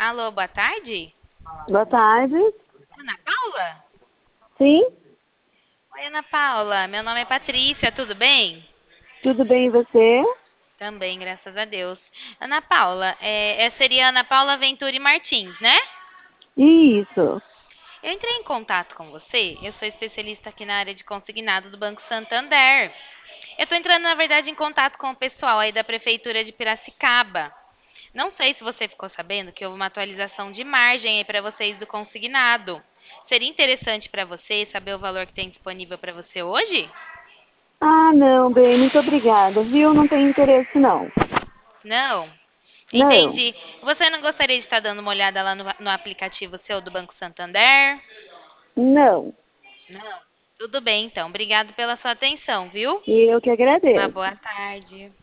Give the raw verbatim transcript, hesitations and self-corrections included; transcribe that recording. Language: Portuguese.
Alô, boa tarde? Boa tarde. Ana Paula? Sim, Oi, Ana Paula. Meu nome é Patrícia, tudo bem? tudo bem e você? Também, graças a Deus. Ana Paula, é, é- seria Ana Paula Venturi Martins, né? Isso. Eu entrei em contato com você, eu sou especialista aqui na área de consignado do Banco Santander. Eu estou entrando, na verdade, em contato com o pessoal aí da Prefeitura de Piracicaba. Não sei se você ficou sabendo que houve uma atualização de margem aí para vocês do consignado. Seria interessante para você saber o valor que tem disponível para você hoje? Ah, não, bem, muito obrigada, viu? Não tem interesse, não. Não? Não, Entendi. Você não gostaria de estar dando uma olhada lá no, no aplicativo seu do Banco Santander? não. Não. Tudo bem, então. Obrigado pela sua atenção, viu? E eu que Uma agradeço. boa tarde.